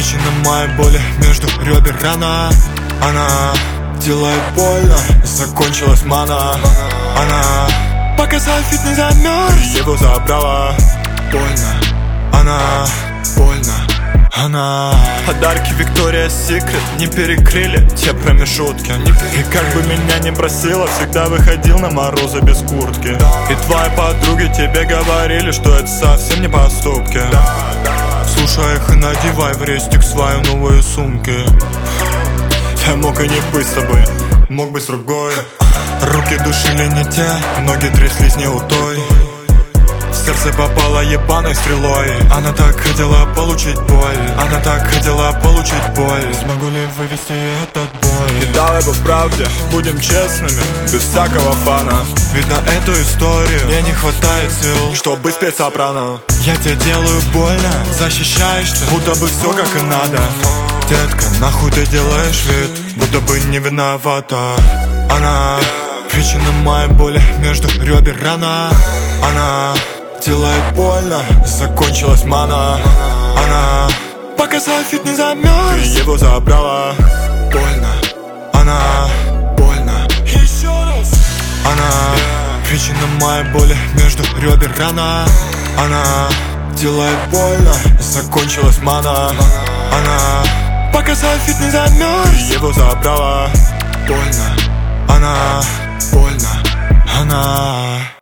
Причина моей боли между ребер рана. Она делает больно, закончилась мана. Она пока софит не замерз, его забрала. Больно, она больно. Она подарки Victoria's Secret не перекрыли те промежутки. И как бы меня не бросило, всегда выходил на морозы без куртки. И твои подруги тебе говорили, что это совсем не поступки. Слушай их и надевай в рестик свою новую сумки. Я мог и не быть с тобой, мог быть с другой. Руки душили не те, ноги тряслись не у той. В сердце попала ебаной стрелой. Она так хотела получить боль. Она так хотела получить боль. Смогу ли вывести этот бой? И давай по правде, будем честными, без всякого фана. Ведь на эту историю мне не хватает сил, чтобы спеть сопрано. Я тебе делаю больно, защищаешь ты, будто бы все как и надо. Детка, нахуй ты делаешь вид, будто бы не виновата. Она причина моей боли между ребер рана. Она делает больно, закончилась мана. Она пока софит не замерз, ты его забрала. Больно, она больно. Еще раз. Она причина моей боли между ребер рана. Она делает больно, закончилась мана. Она пока софит не замерз, ты его забрала. Больно, она больно. Она